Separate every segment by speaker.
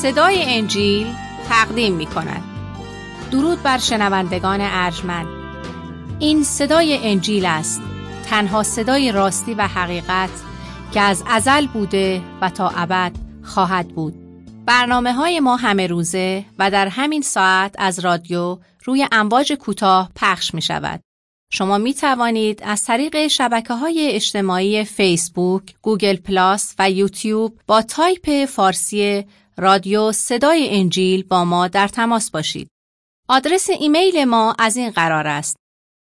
Speaker 1: صدای انجیل تقدیم می کند. درود بر شنوندگان ارجمند. این صدای انجیل است، تنها صدای راستی و حقیقت که از ازل بوده و تا ابد خواهد بود. برنامه‌های ما همه روزه و در همین ساعت از رادیو روی امواج کوتاه پخش می شود. شما می توانید از طریق شبکه‌های اجتماعی فیسبوک، گوگل پلاس و یوتیوب با تایپ فارسی رادیو صدای انجیل با ما در تماس باشید. آدرس ایمیل ما از این قرار است: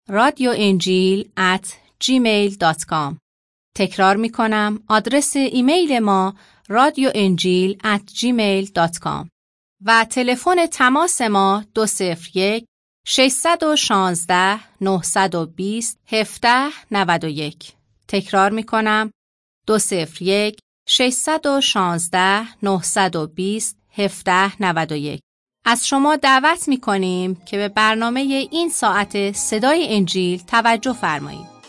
Speaker 1: radioenjil@gmail.com. تکرار می کنم، آدرس ایمیل ما radioenjil@gmail.com و تلفن تماس ما 201-616-920-1791. تکرار می کنم، 201-616-920-1791. از شما دعوت می کنیم که به برنامه این ساعت صدای انجیل توجه فرمایید.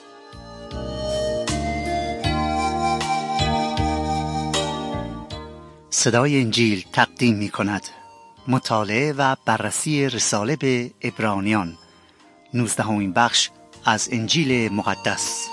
Speaker 2: صدای انجیل تقدیم می کند مطالعه و بررسی رساله به عبرانیان، 19مین بخش از انجیل مقدس.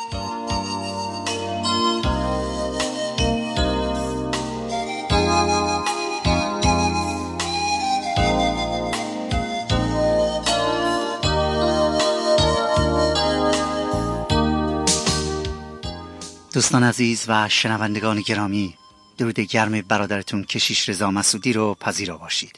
Speaker 2: دوستان عزیز و شنوندگان گرامی، درود گرم برادرتون کشیش رضا مسعودی رو پذیرا باشید.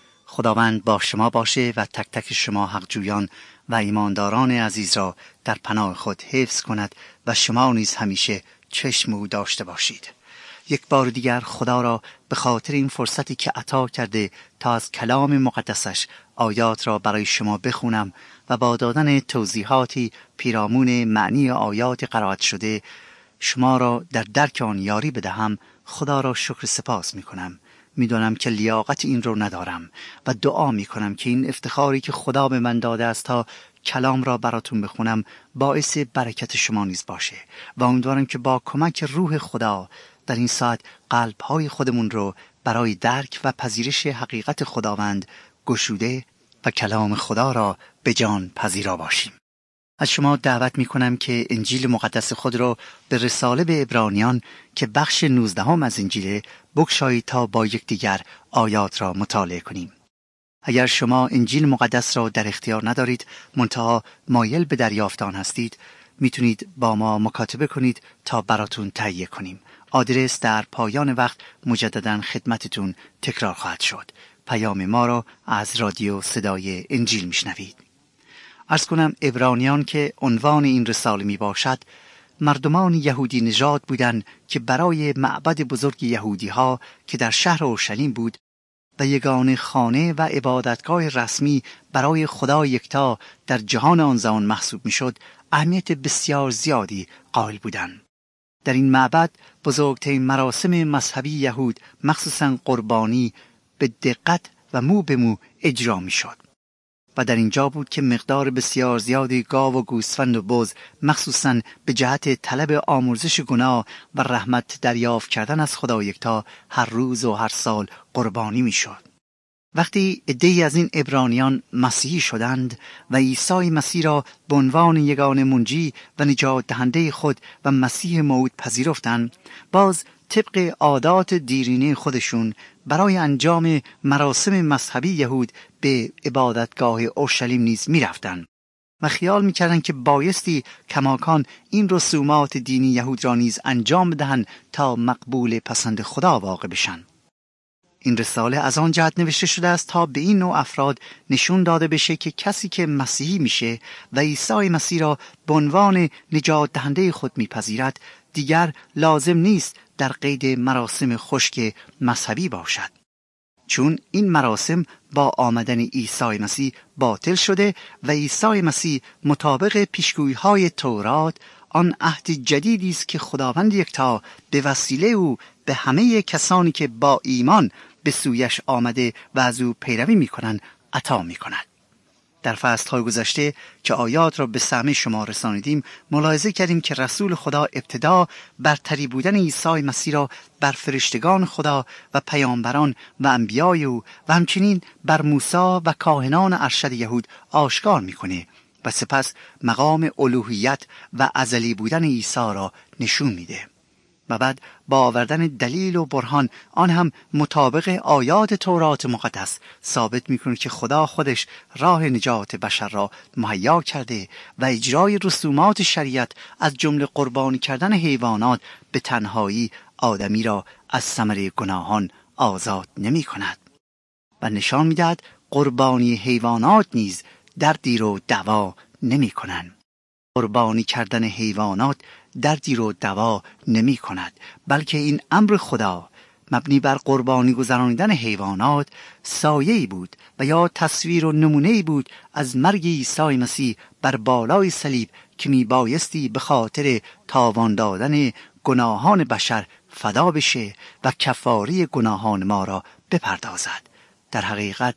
Speaker 2: خداوند با شما باشه و تک تک شما حقجویان و ایمانداران عزیز را در پناه خود حفظ کند و شما نیز همیشه چشم او داشته باشید. یک بار دیگر خدا را به خاطر این فرصتی که عطا کرده تا از کلام مقدسش آیات را برای شما بخونم و با دادن توضیحاتی پیرامون معنی آیات قرائت شده شما را در درک آن یاری بدهم، خدا را شکر سپاس می کنم. می دانم که لیاقت این رو ندارم و دعا می کنم که این افتخاری که خدا به من داده است تا کلام را براتون بخونم باعث برکت شما نیز باشه و امیدوارم که با کمک روح خدا در این ساعت قلب‌های خودمون رو برای درک و پذیرش حقیقت خداوند گشوده و کلام خدا را به جان پذیرا باشیم. از شما دعوت می کنم که انجیل مقدس خود را به رساله به عبرانیان که بخش 19 از انجیل بگشایید تا با یکدیگر آیات را مطالعه کنیم. اگر شما انجیل مقدس را در اختیار ندارید منتها مایل به دریافت آن هستید، میتونید با ما مکاتبه کنید تا براتون تهیه کنیم. آدرس در پایان وقت مجددا خدمتتون تکرار خواهد شد. پیام ما را از رادیو صدای انجیل میشنوید. عرض کنم عبرانیان که عنوان این رساله می باشد، مردمان یهودی نژاد بودند که برای معبد بزرگ یهودی ها که در شهر اورشلیم بود و یگانه خانه و عبادتگاه رسمی برای خدا یکتا در جهان آن زمان محسوب می شد، اهمیت بسیار زیادی قائل بودند. در این معبد بزرگترین مراسم مذهبی یهود مخصوصاً قربانی به دقت و مو به مو اجرا می شد. و در اینجا بود که مقدار بسیار زیادی گاو و گوسفند و بز مخصوصاً به جهت طلب آمرزش گناه و رحمت دریافت کردن از خدا یکتا هر روز و هر سال قربانی می شد. وقتی عده‌ای از این عبرانیان مسیحی شدند و عیسی مسیح را به عنوان یگانه منجی و نجات دهنده خود و مسیح موعود پذیرفتند، باز طبق عادات دیرینه خودشون برای انجام مراسم مذهبی یهود به عبادتگاه اورشلیم نیز می رفتن و خیال می کردن که بایستی کماکان این رسومات دینی یهود را نیز انجام بدهند تا مقبول پسند خدا واقع بشن. این رساله از آن جهت نوشته شده است تا به این نوع افراد نشون داده بشه که کسی که مسیحی میشه و عیسی مسیح را به عنوان نجات دهنده خود میپذیرد دیگر لازم نیست در قید مراسم خشک مذهبی باشد، چون این مراسم با آمدن عیسی مسیح باطل شده و عیسی مسیح مطابق پیشگویی‌های تورات آن عهد جدیدی است که خداوند یکتا به وسیله او به همه کسانی که با ایمان به سویش آمده و از او پیروی می‌کنند عطا می‌کند. در فصل‌های گذشته که آیات را به سمع شما رسانیدیم ملاحظه کردیم که رسول خدا ابتدا برتری بودن عیسی مسیح را بر فرشتگان خدا و پیامبران و انبیای او و همچنین بر موسی و کاهنان ارشد یهود آشکار می‌کنه و سپس مقام الوهیت و ازلی بودن عیسی را نشون میده و بعد با آوردن دلیل و برهان آن هم مطابق آیات تورات مقدس ثابت میکنه که خدا خودش راه نجات بشر را مهیا کرده و اجرای رسومات شریعت از جمله قربانی کردن حیوانات به تنهایی آدمی را از ثمره گناهان آزاد نمی کند و نشان میدهد قربانی حیوانات نیز دردی رو دوا نمی کنند. قربانی کردن حیوانات دردی رو دوا نمی کند، بلکه این امر خدا مبنی بر قربانی گذرانیدن حیوانات سایه‌ای بود و یا تصویر و نمونه‌ای بود از مرگ عیسی مسیح بر بالای صلیب که می بایستی به خاطر تاوان دادن گناهان بشر فدا بشه و کفاره گناهان ما را بپردازد. در حقیقت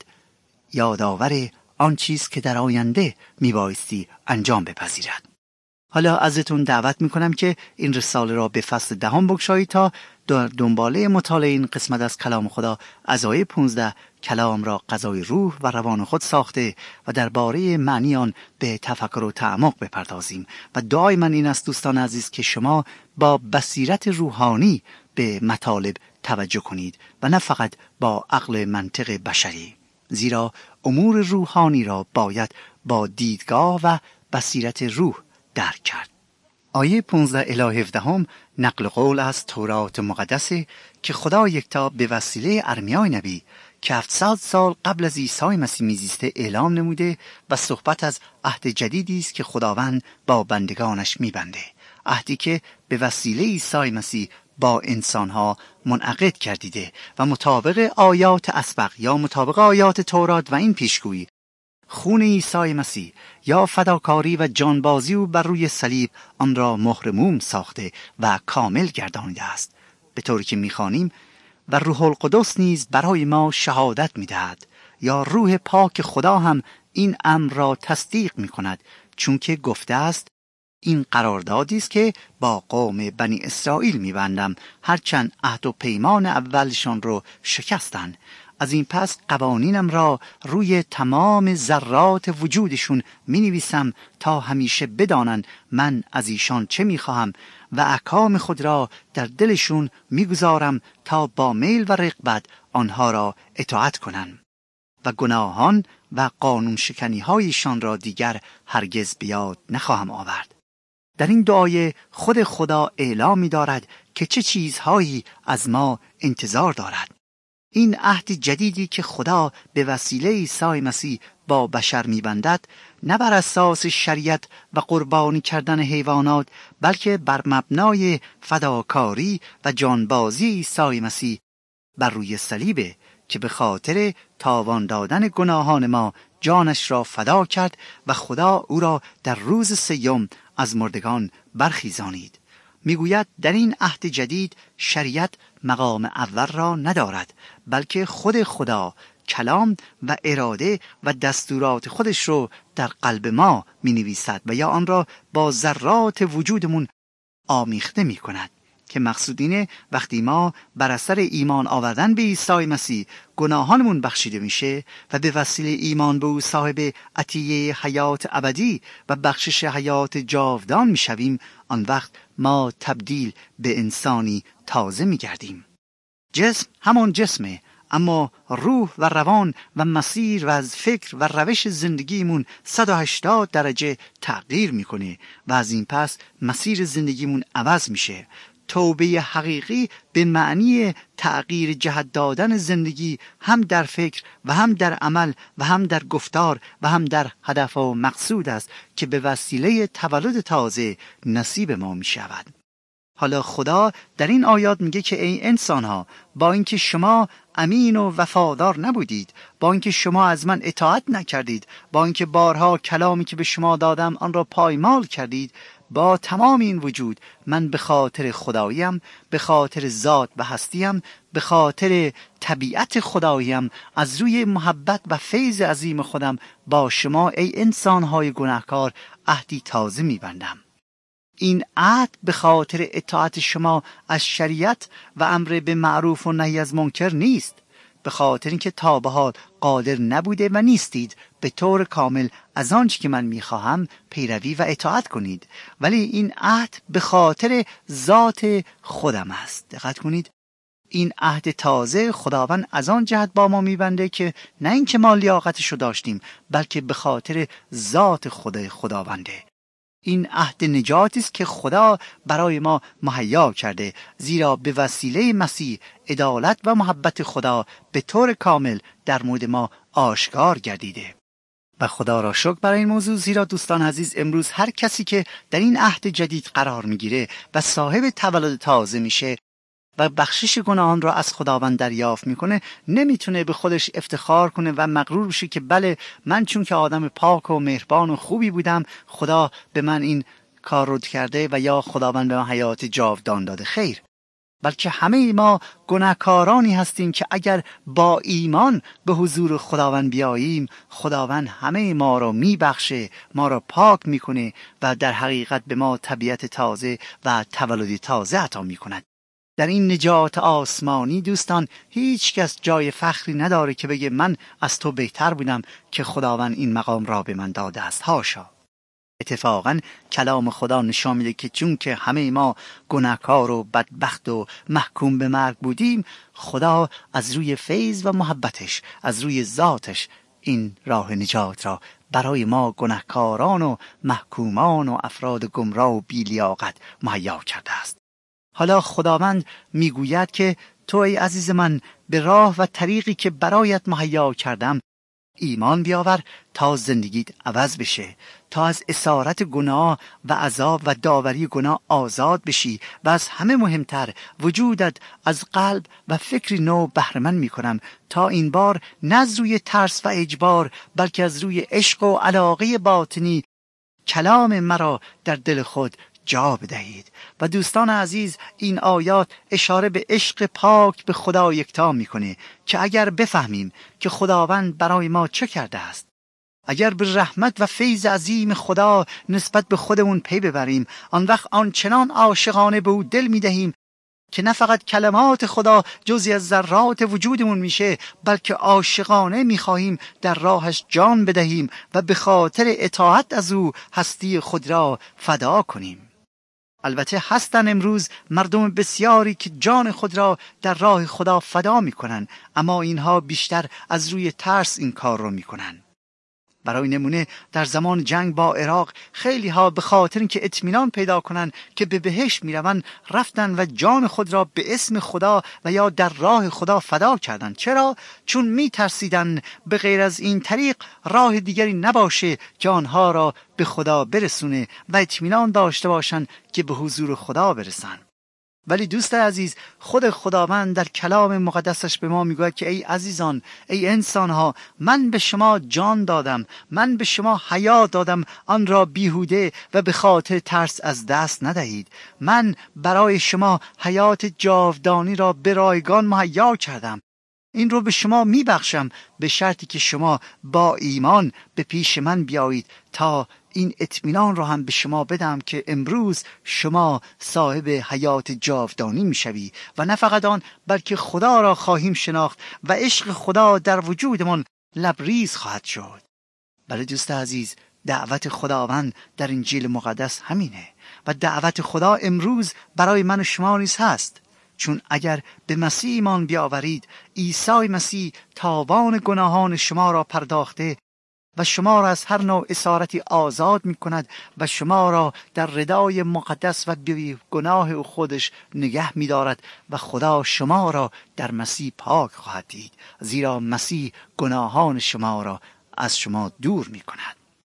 Speaker 2: یادآور آن چیز که در آینده می بایستی انجام بپذیرد. حالا ازتون دعوت میکنم که این رساله را به فصل 10 بگشایید تا در دنباله مطالعه این قسمت از کلام خدا از آیه 15 کلام را غذای روح و روان خود ساخته و درباره معنی آن به تفکر و تعمق بپردازیم و دعای من این است دوستان عزیز که شما با بصیرت روحانی به مطالب توجه کنید و نه فقط با عقل منطق بشری، زیرا امور روحانی را باید با دیدگاه و بصیرت روح درک کرد. آیه 15 الی 17 نقل قول از تورات مقدسه که خدا یکتا به وسیله ارمیای نبی که 700 سال قبل از عیسی مسیح میزیسته اعلام نموده و صحبت از عهد جدیدی است که خداوند با بندگانش میبنده، عهدی که به وسیله عیسی مسیح با انسانها منعقد گردیده و مطابق آیات اسبق یا مطابق آیات تورات و این پیشگویی خون عیسی مسیح یا فداکاری و جانبازی او بر روی صلیب آن را مهر موم ساخته و کامل گردانیده است، به طوری که می‌خوانیم و روح القدس نیز برای ما شهادت می‌دهد، یا روح پاک خدا هم این امر را تصدیق می‌کند، چون که گفته است این قراردادی است که با قوم بنی اسرائیل می‌بندم هرچند عهد و پیمان اولشان رو شکستند. از این پس قوانینم را روی تمام ذرات وجودشون می‌نویسم تا همیشه بدانند من از ایشان چه می‌خواهم و احکام خود را در دلشون می‌گذارم تا با میل و رغبت آنها را اطاعت کنند و گناهان و قانون شکنی‌هایشان را دیگر هرگز به یاد نخواهم آورد. در این دعای خود خدا اعلام می‌دارد که چه چیزهایی از ما انتظار دارد. این عهد جدیدی که خدا به وسیله عیسی مسیح با بشر می‌بندد نه بر اساس شریعت و قربانی کردن حیوانات، بلکه بر مبنای فداکاری و جانبازی عیسی مسیح بر روی صلیب که به خاطر تاوان دادن گناهان ما جانش را فدا کرد و خدا او را در روز سیوم از مردگان برخیزانید. میگوید در این عهد جدید شریعت مقام اول را ندارد، بلکه خود خدا کلام و اراده و دستورات خودش رو در قلب ما می نویسد و یا آن را با ذرات وجودمون آمیخته می کند که مقصود اینه وقتی ما بر اثر ایمان آوردن به عیسی مسیح گناهانمون بخشیده میشه و به وسیله ایمان به او صاحب عطیه حیات ابدی و بخشش حیات جاودان میشویم، آن وقت ما تبدیل به انسانی تازه میگردیم. جسم همان جسمه، اما روح و روان و مسیر و از فکر و روش زندگیمون 180 درجه تغییر میکنه و از این پس مسیر زندگیمون عوض میشه. توبه حقیقی به معنی تغییر جهت دادن زندگی هم در فکر و هم در عمل و هم در گفتار و هم در هدف و مقصود است که به وسیله تولد تازه نصیب ما می شود. حالا خدا در این آیات میگه که ای انسان‌ها، با اینکه شما امین و وفادار نبودید، با اینکه شما از من اطاعت نکردید، با اینکه بارها کلامی که به شما دادم آن را پایمال کردید، با تمام این وجود من به خاطر خداییم، به خاطر ذات و هستیم، به خاطر طبیعت خداییم، از روی محبت و فیض عظیم خودم با شما ای انسان‌های گناهکار عهدی تازه می‌بندم. این عهد به خاطر اطاعت شما از شریعت و امر به معروف و نهی از منکر نیست، به خاطر اینکه تا به حال قادر نبوده و نیستید به طور کامل از آنچه که من میخواهم پیروی و اطاعت کنید، ولی این عهد به خاطر ذات خودم است. دقت کنید، این عهد تازه خداوند از آن جهت با ما میبنده که نه اینکه ما لیاقتشو داشتیم، بلکه به خاطر ذات خداونده. این عهد نجاتی است که خدا برای ما مهیا کرده، زیرا به وسیله مسیح عدالت و محبت خدا به طور کامل در مورد ما آشکار گردیده. و خدا را شکر برای این موضوع، زیرا دوستان عزیز امروز هر کسی که در این عهد جدید قرار میگیره و صاحب تولد تازه میشه و بخشش گناهان را از خداوند دریافت میکنه، نمیتونه به خودش افتخار کنه و مغرور بشه که بله من چون که آدم پاک و مهربان و خوبی بودم خدا به من این کار رو کرده و یا خداوند به من حیات جاودان داده. خیر، بلکه همه ما گناهکارانی هستیم که اگر با ایمان به حضور خداوند بیاییم، خداوند همه ما را میبخشه، ما را پاک میکنه و در حقیقت به ما طبیعت تازه و تولد تازه عطا میکند. در این نجات آسمانی دوستان هیچ کس جای فخری نداره که بگه من از تو بهتر بودم که خداوند این مقام را به من داده است. حاشا. اتفاقا کلام خدا نشان میده که چون که همه ما گناهکار و بدبخت و محکوم به مرگ بودیم، خدا از روی فیض و محبتش، از روی ذاتش این راه نجات را برای ما گناهکاران و محکومان و افراد گمراه و بی‌لیاقت مهیا کرده است. حالا خداوند میگوید که تو ای عزیز من به راه و طریقی که برایت مهیا کردم ایمان بیاور تا زندگیت عوض بشه، تا از اسارت گناه و عذاب و داوری گناه آزاد بشی و از همه مهمتر وجودت از قلب و فکر نو بهره‌مند میکنم تا این بار نه از روی ترس و اجبار بلکه از روی عشق و علاقه باطنی کلام مرا در دل خود جا بدهید. و دوستان عزیز این آیات اشاره به عشق پاک به خدا یکتا میکنه که اگر بفهمیم که خداوند برای ما چه کرده است، اگر به رحمت و فیض عظیم خدا نسبت به خودمون پی ببریم، آن وقت آنچنان عاشقانه به او دل میدهیم که نه فقط کلمات خدا جزئی از ذرات وجودمون میشه، بلکه عاشقانه میخواهیم در راهش جان بدهیم و به خاطر اطاعت از او هستی خود را فدا کنیم. البته هستن امروز مردم بسیاری که جان خود را در راه خدا فدا میکنن، اما اینها بیشتر از روی ترس این کار رو میکنن. برای نمونه در زمان جنگ با عراق خیلی ها به خاطر اینکه اطمینان پیدا کنن که به بهشت میروند رفتن و جان خود را به اسم خدا و یا در راه خدا فدا کردن. چرا؟ چون میترسیدن به غیر از این طریق راه دیگری نباشه که آنها را به خدا برسونه و اطمینان داشته باشن که به حضور خدا برسن. ولی دوست عزیز خود خداوند در کلام مقدسش به ما میگوید که ای عزیزان، ای انسانها، من به شما جان دادم، من به شما حیات دادم، آن را بیهوده و به خاطر ترس از دست ندهید. من برای شما حیات جاودانی را به رایگان مهیا کردم. این رو به شما میبخشم به شرطی که شما با ایمان به پیش من بیایید تا این اطمینان رو هم به شما بدم که امروز شما صاحب حیات جاودانی میشوی و نه فقط آن بلکه خدا را خواهیم شناخت و عشق خدا در وجودمان لبریز خواهد شد. بله دوست عزیز، دعوت خداوند در انجیل مقدس همینه و دعوت خدا امروز برای من و شما نیز هست. چون اگر به مسیح ایمان بیاورید، عیسی مسیح تاوان گناهان شما را پرداخته و شما را از هر نوع اسارتی آزاد می کند و شما را در ردای مقدس و بی گناه او خودش نگه می دارد و خدا شما را در مسیح پاک خواهد دید، زیرا مسیح گناهان شما را از شما دور می کند.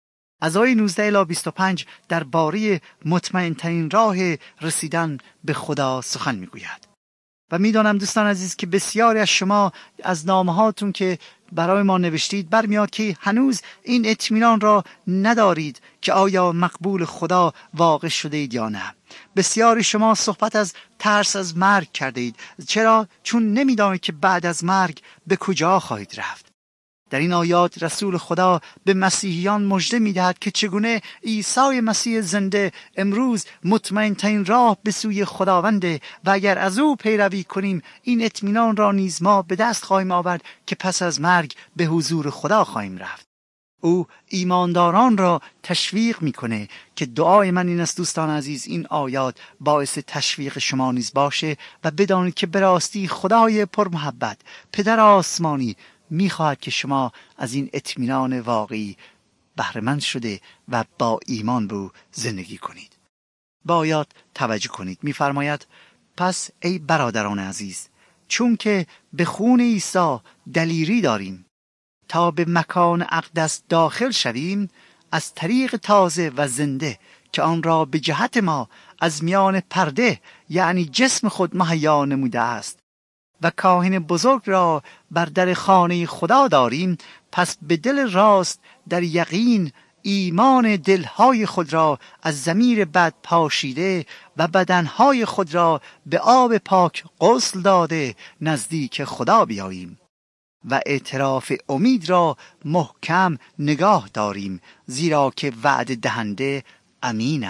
Speaker 2: از آیه 19 الی 25 درباره مطمئن ترین راه رسیدن به خدا سخن می گوید. و میدانم دوستان عزیز که بسیاری از شما از نامه‌هاتون که برای ما نوشتید برمیاد که هنوز این اطمینان را ندارید که آیا مقبول خدا واقع شده اید یا نه. بسیاری شما صحبت از ترس از مرگ کرده اید. چرا؟ چون نمیدانید که بعد از مرگ به کجا خواهید رفت. در این آیات رسول خدا به مسیحیان مژده می‌دهد که چگونه عیسی مسیح زنده امروز مطمئن‌ترین راه به سوی خداونده و اگر از او پیروی کنیم این اطمینان را نیز ما به دست خواهیم آورد که پس از مرگ به حضور خدا خواهیم رفت. او ایمانداران را تشویق میکنه که دعای من این است دوستان عزیز این آیات باعث تشویق شما نیز باشه و بدانید که به راستی خدای پرمحبت پدر آسمانی میخواهد که شما از این اطمینان واقعی بهره‌مند شده و با ایمان به او زندگی کنید. با آیات توجه کنید. میفرماید پس ای برادران عزیز چون که به خون عیسی دلیری داریم تا به مکان اقدس داخل شویم از طریق تازه و زنده که آن را به جهت ما از میان پرده یعنی جسم خود مهیا نموده است و کاهن بزرگ را بر در خانه خدا داریم، پس به دل راست در یقین ایمان دلهای خود را از ضمیر بد پاشیده و بدنهای خود را به آب پاک غسل داده نزدیک خدا بیاییم و اعتراف امید را محکم نگاه داریم زیرا که وعده دهنده امین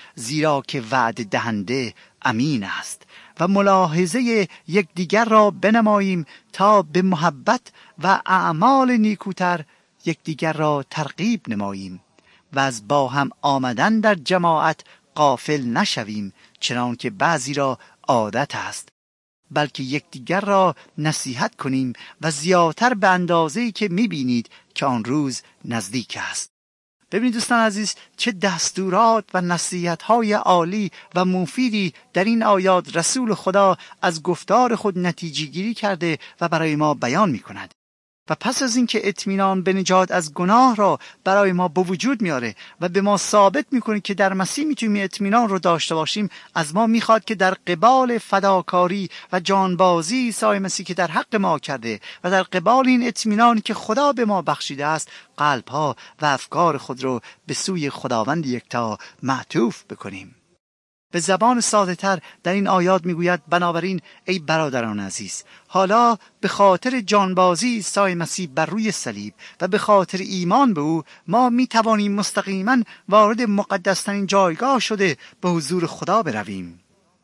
Speaker 2: است و ملاحظه یکدیگر را بنماییم تا به محبت و اعمال نیکوتر یکدیگر را ترغیب نماییم و از با هم آمدن در جماعت غافل نشویم چنان که بعضی را عادت است، بلکه یکدیگر را نصیحت کنیم و زیادتر به اندازه‌ای که می‌بینید که آن روز نزدیک است. ببینید دوستان عزیز چه دستورات و نصیحت‌های عالی و مفیدی در این آیات رسول خدا از گفتار خود نتیجه گیری کرده و برای ما بیان می‌کند. و پس از اینکه اطمینان به نجات از گناه را برای ما به وجود میاره و به ما ثابت میکنه که در مسیح میتونیم اطمینان رو داشته باشیم، از ما میخواد که در قبال فداکاری و جانبازی عیسی مسیح که در حق ما کرده و در قبال این اطمینانی که خدا به ما بخشیده است قلبها و افکار خود رو به سوی خداوند یکتا معطوف بکنیم. به زبان ساده تر در این آیات میگوید بنابراین ای برادران عزیز حالا به خاطر جانبازی عیسی مسیح بر روی صلیب و به خاطر ایمان به او ما میتوانیم مستقیما وارد مقدسترین جایگاه شده به حضور خدا برویم.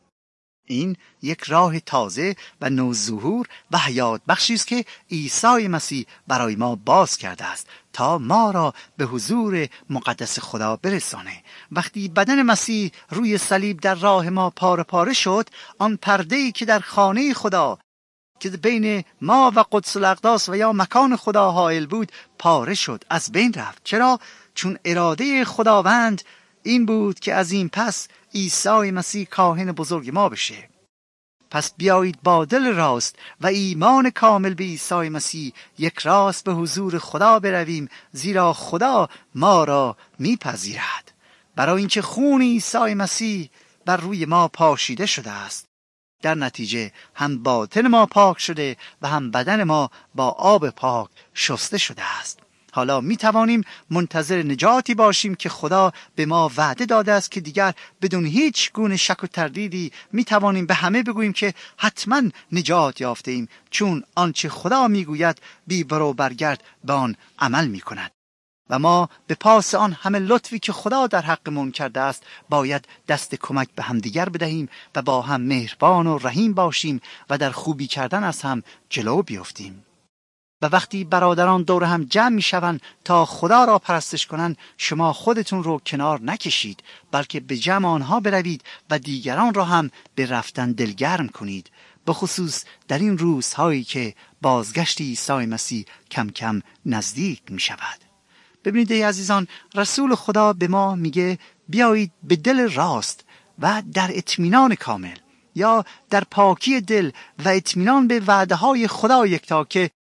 Speaker 2: این یک راه تازه و نوظهور و حیات بخشی است که عیسی مسیح برای ما باز کرده است تا ما را به حضور مقدس خدا برسانه. وقتی بدن مسیح روی صلیب در راه ما پاره پاره شد، آن پرده‌ای که در خانه خدا که بین ما و قدس الاقداس و یا مکان خدا حائل بود پاره شد، از بین رفت. چرا؟ چون اراده خداوند این بود که از این پس عیسی مسیح کاهن بزرگ ما بشه. پس بیایید با دل راست و ایمان کامل به عیسی مسیح یک راست به حضور خدا برویم، زیرا خدا ما را میپذیرد، برای اینکه خون عیسی مسیح بر روی ما پاشیده شده است. در نتیجه هم باطن ما پاک شده و هم بدن ما با آب پاک شسته شده است. حالا می توانیم منتظر نجاتی باشیم که خدا به ما وعده داده است که دیگر بدون هیچ گونه شک و تردیدی می توانیم به همه بگوییم که حتما نجات یافته ایم، چون آنچه خدا می گوید بی برو برگرد به آن عمل می کند. و ما به پاس آن همه لطفی که خدا در حقمون کرده است باید دست کمک به هم دیگر بدهیم و با هم مهربان و رحیم باشیم و در خوبی کردن از هم جلو بیفتیم. و وقتی برادران دور هم جمع می شوند تا خدا را پرستش کنند، شما خودتون رو کنار نکشید، بلکه به جمع آنها بروید و دیگران را هم به رفتن دلگرم کنید، به خصوص در این روزهایی که بازگشت عیسی مسیح کم کم نزدیک می شود. ببینید ای عزیزان، رسول خدا به ما میگه بیایید به دل راست و در اطمینان کامل یا در پاکی دل و اطمینان به وعده های خدا یکتا که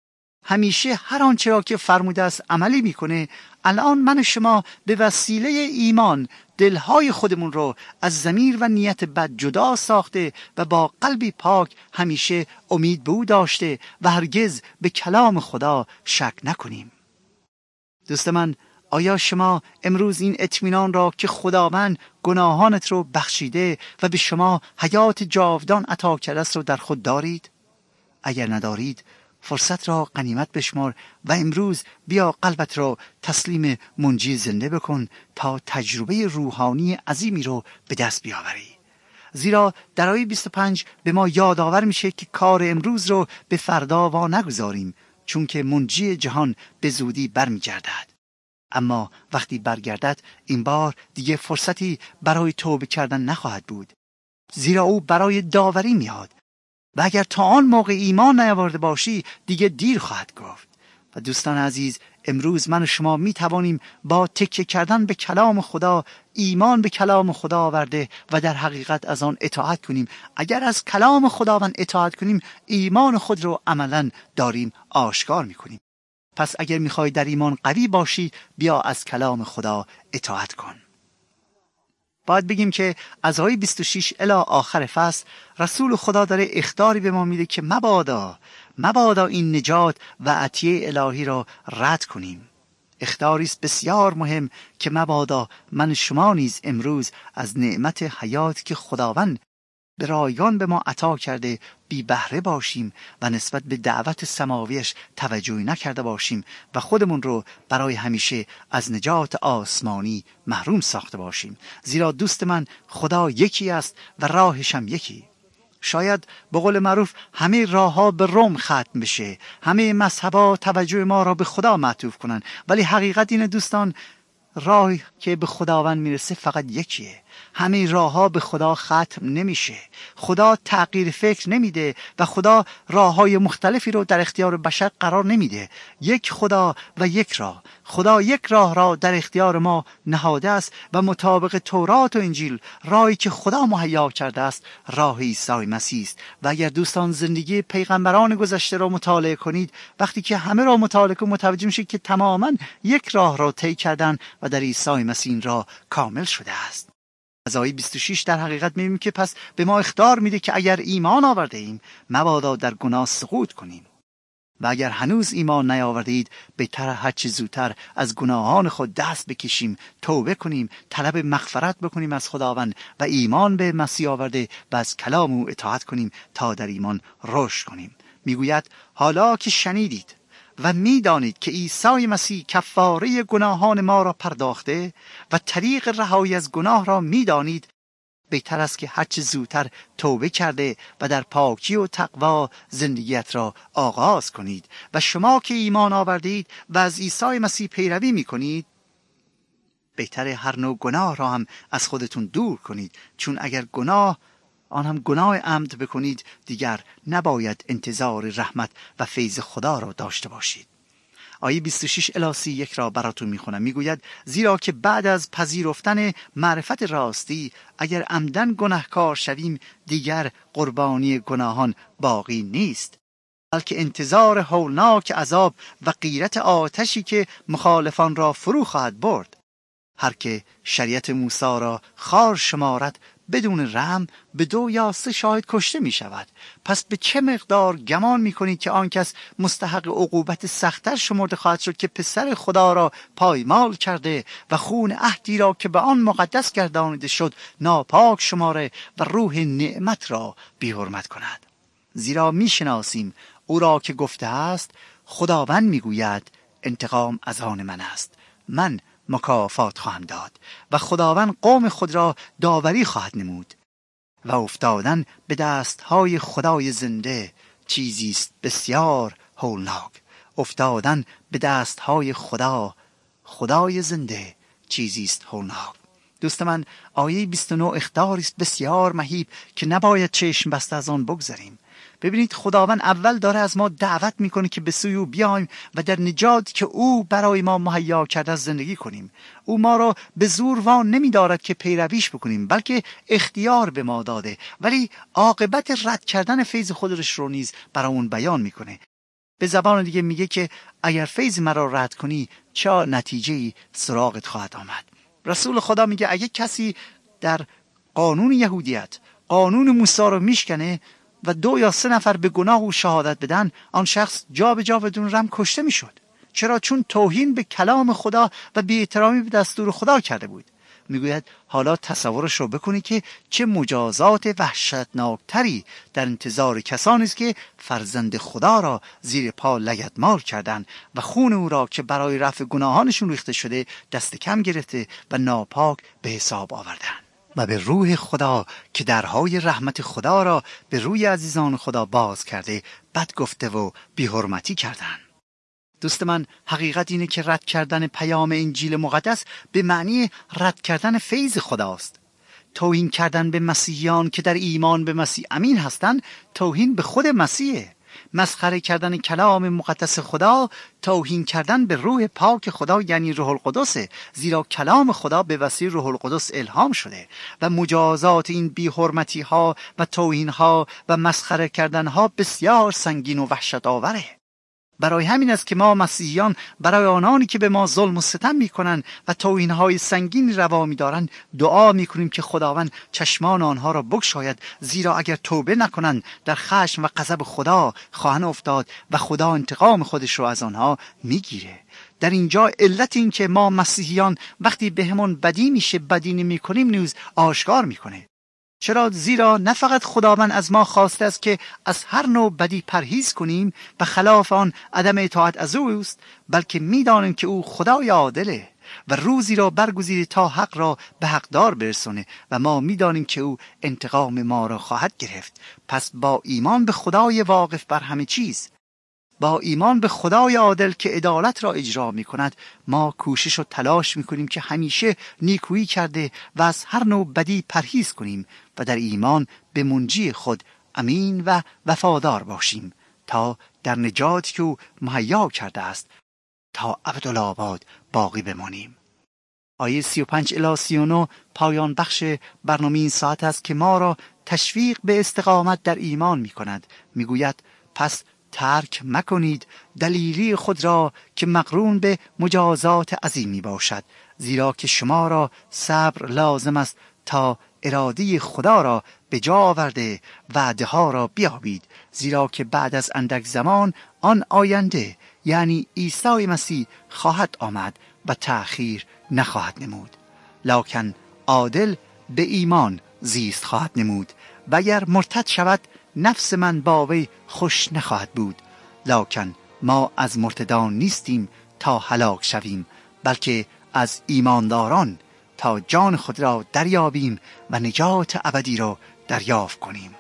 Speaker 2: همیشه هر آنچه را که فرموده است عملی میکنه، الان من و شما به وسیله ایمان دلهای خودمون رو از ضمیر و نیت بد جدا ساخته و با قلبی پاک همیشه امید به او داشته و هرگز به کلام خدا شک نکنیم. دوست من، آیا شما امروز این اطمینان را که خداوند گناهانت رو بخشیده و به شما حیات جاودان عطا کرده است رو در خود دارید؟ اگر ندارید، فرصت را غنیمت بشمار و امروز بیا قلبت را تسلیم منجی زنده بکن تا تجربه روحانی عظیمی رو به دست بیاوری. زیرا در آیه 25 به ما یادآور میشه که کار امروز رو به فردا وا نگذاریم، چون که منجی جهان به زودی برمیگردد. اما وقتی برگردد این بار دیگه فرصتی برای توبه کردن نخواهد بود، زیرا او برای داوری میاد و اگر تا آن موقع ایمان نیاورده باشی دیگه دیر خواهد گفت. و دوستان عزیز، امروز من و شما می توانیم با تکیه کردن به کلام خدا ایمان به کلام خدا آورده و در حقیقت از آن اطاعت کنیم. اگر از کلام خداوند اطاعت کنیم، ایمان خود رو عملاً داریم آشکار می کنیم. پس اگر می خواهی در ایمان قوی باشی، بیا از کلام خدا اطاعت کن. باید بگیم که از آیه 26 الی آخر فصل رسول خدا داره اخطاری به ما میده که مبادا این نجات و عطیه الهی را رد کنیم. اخطاری است بسیار مهم که مبادا من شما نیز امروز از نعمت حیات که خداوند به رایگان به ما عطا کرده بی بهره باشیم و نسبت به دعوت سماویش توجهی نکرده باشیم و خودمون رو برای همیشه از نجات آسمانی محروم ساخته باشیم. زیرا دوست من، خدا یکی است و راهش هم یکی. شاید به قول معروف همه راه‌ها به روم ختم بشه، همه مذهب‌ها توجه ما را به خدا معطوف کنن، ولی حقیقت اینه دوستان، راهی که به خداوند میرسه فقط یکیه. همه راه‌ها به خدا ختم نمیشه. خدا تغییر فکر نمیده و خدا راه‌های مختلفی رو در اختیار بشر قرار نمیده. یک خدا و یک راه. خدا یک راه را در اختیار ما نهاده است و مطابق تورات و انجیل راهی که خدا مهیا کرده است راه عیسی مسیح است. و اگر دوستان زندگی پیغمبران گذشته را مطالعه کنید، وقتی که همه را مطالعه کنید متوجه میشید که تماما یک راه را طی کردن و در عیسی مسیح را کامل شده است. از آیه 26 در حقیقت می‌بینیم که پس به ما اخطار میده که اگر ایمان آورده ایم مبادا در گناه سقوط کنیم و اگر هنوز ایمان نیاورده اید بهتر هرچه زودتر از گناهان خود دست بکشیم، توبه کنیم، طلب مغفرت بکنیم از خداوند و ایمان به مسیح آورده و از کلام او اطاعت کنیم تا در ایمان رشد کنیم. میگوید حالا که شنیدید و میدانید که عیسی مسیح کفاره گناهان ما را پرداخته و طریق رهایی از گناه را میدانید، بهتر است که هرچه زودتر توبه کرده و در پاکی و تقوا زندگیت را آغاز کنید. و شما که ایمان آوردید و از عیسی مسیح پیروی میکنید، بهتر هر نوع گناه را هم از خودتون دور کنید، چون اگر آن هم گناه عمد بکنید دیگر نباید انتظار رحمت و فیض خدا را داشته باشید. آیه 26 الی 31 را براتون میخونم. میگوید زیرا که بعد از پذیرفتن معرفت راستی اگر عمدن گناهکار شویم دیگر قربانی گناهان باقی نیست، بلکه انتظار هولناک عذاب و غیرت آتشی که مخالفان را فرو خواهد برد. هر که شریعت موسی را خوار شمارد بدون رحم به 2 یا 3 شاهد کشته می شود. پس به چه مقدار گمان می کنید که آن کس مستحق عقوبت سخت‌تر شمرده خواهد شد که پسر خدا را پایمال کرده و خون عهدی را که به آن مقدس گردانیده شد ناپاک شماره و روح نعمت را بی حرمت کند. زیرا می شناسیم او را که گفته است خداوند می گوید انتقام از آن من است، من مکافات خواهم داد و خداوند قوم خود را داوری خواهد نمود. و افتادن به دستهای خدای زنده چیزی است بسیار هولناک. افتادن به دستهای خدای زنده چیزی است هولناک. دوست من، آیه 29 اخطاری است بسیار مهیب که نباید چشم بسته از آن بگذاریم. ببینید خداوند اول داره از ما دعوت میکنه که به سوی او بیایم و در نجاتی که او برای ما مهیا کرده زندگی کنیم. او ما را به زور وان نمیدارد که پیرویش بکنیم، بلکه اختیار به ما داده، ولی عاقبت رد کردن فیض خودش رو نیز برامون بیان میکنه. به زبان دیگه میگه که اگر فیض مرا رد کنی چه نتیجه‌ای سراغت خواهد آمد. رسول خدا میگه اگه کسی در قانون یهودیت قانون موسی رو میشکنه و 2 یا 3 نفر به گناه او شهادت بدن، آن شخص جا به جا بدون رم کشته میشد. چرا؟ چون توهین به کلام خدا و بی‌احترامی به دستور خدا کرده بود. میگوید حالا تصورش رو بکنی که چه مجازات وحشتناکتری در انتظار کسانی است که فرزند خدا را زیر پا لگدمال کردند و خون او را که برای رفع گناهانشون ریخته شده دست کم گرفته و ناپاک به حساب آوردند و به روح خدا که درهای رحمت خدا را به روی عزیزان خدا باز کرده بد گفته و بی‌حرمتی کردند. دوست من، حقیقت اینه که رد کردن پیام انجیل مقدس به معنی رد کردن فیض خداست. توهین کردن به مسیحیان که در ایمان به مسیح امین هستند توهین به خود مسیحه. مسخره کردن کلام مقدس خدا توهین کردن به روح پاک خدا یعنی روح القدس، زیرا کلام خدا به وسیله روح القدس الهام شده و مجازات این بی‌حرمتی ها و توهین ها و مسخره کردن ها بسیار سنگین و وحشت آوره. برای همین است که ما مسیحیان برای آنانی که به ما ظلم و ستم میکنن و توهین‌های سنگین روا می‌دارند دعا میکنیم که خداوند چشمان آنها را بگشاید، زیرا اگر توبه نکنند در خشم و غضب خدا خواهند افتاد و خدا انتقام خودش رو از آنها میگیره. در اینجا علت این که ما مسیحیان وقتی بهمون بدی میشه بدی نمی‌کنیم نیز آشکار میکنه. چرا؟ زیرا نه فقط خداوند از ما خواسته است که از هر نوع بدی پرهیز کنیم و خلاف آن عدم اطاعت از اوست، بلکه می‌دانیم که او خدای عادله و روزی را برگزیده تا حق را به حقدار برسونه و ما می‌دانیم که او انتقام ما را خواهد گرفت. پس با ایمان به خدای واقف بر همه چیز، با ایمان به خدای عادل که عدالت را اجرا می کند، ما کوشش و تلاش می کنیم که همیشه نیکویی کرده و از هر نوع بدی پرهیز کنیم و در ایمان به منجی خود امین و وفادار باشیم تا در نجاتی که او مهیا کرده است تا ابدالآباد باقی بمانیم. آیه 35 الی 39 پایان بخش برنامه این ساعت است که ما را تشویق به استقامت در ایمان می کند. می گوید پس ترک مکنید دلیری خود را که مقرون به مجازات عظیمی باشد، زیرا که شما را صبر لازم است تا اراده خدا را به جا آورده وعده ها را بیابید، زیرا که بعد از اندک زمان آن آینده یعنی عیسی مسیح خواهد آمد و تأخیر نخواهد نمود. لکن عادل به ایمان زیست خواهد نمود و اگر مرتد شود نفس من با وی خوش نخواهد بود. لکن ما از مرتدان نیستیم تا هلاک شویم، بلکه از ایمانداران تا جان خود را دریابیم و نجات ابدی را دریافت کنیم.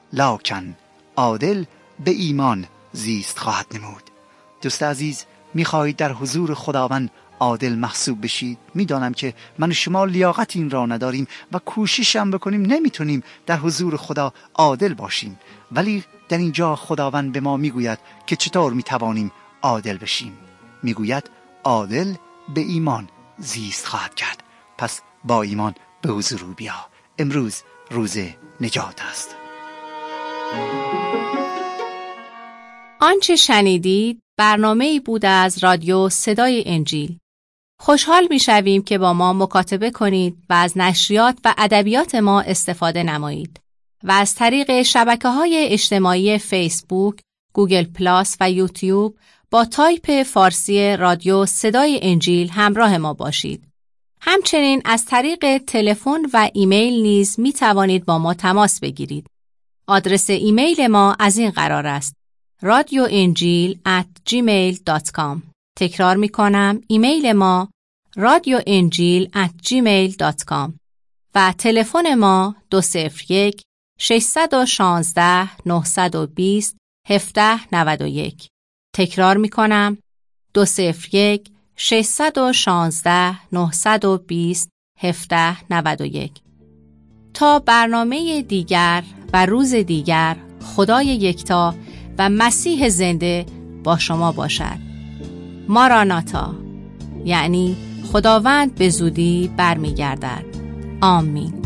Speaker 2: لکن عادل به ایمان زیست خواهد نمود. دوست عزیز، می‌خواهید در حضور خداوند عادل محسوب بشید؟ میدانم که من و شما لیاقت این را نداریم و کوشش هم بکنیم نمیتونیم در حضور خدا عادل باشیم، ولی در اینجا خداوند به ما میگوید که چطور میتوانیم عادل بشیم. میگوید عادل به ایمان زیست خواهد کرد. پس با ایمان به حضور او بیا. امروز روز نجات است.
Speaker 1: آنچه شنیدید برنامه‌ای بود از رادیو صدای انجیل. خوشحال می‌شویم که با ما مکاتبه کنید و از نشریات و ادبیات ما استفاده نمایید و از طریق شبکه‌های اجتماعی فیسبوک، گوگل پلاس و یوتیوب با تایپ فارسی رادیو صدای انجیل همراه ما باشید. همچنین از طریق تلفن و ایمیل نیز می توانید با ما تماس بگیرید. آدرس ایمیل ما از این قرار است: radioenjil@gmail.com. تکرار می کنم، ایمیل ما radioenjil@gmail.com و تلفن ما 201 616 920 1791. تکرار می کنم، 201 616 920 1791. تا برنامه دیگر و روز دیگر، خدای یکتا و مسیح زنده با شما باشد. ماراناتا، یعنی خداوند به زودی برمیگردد. آمین.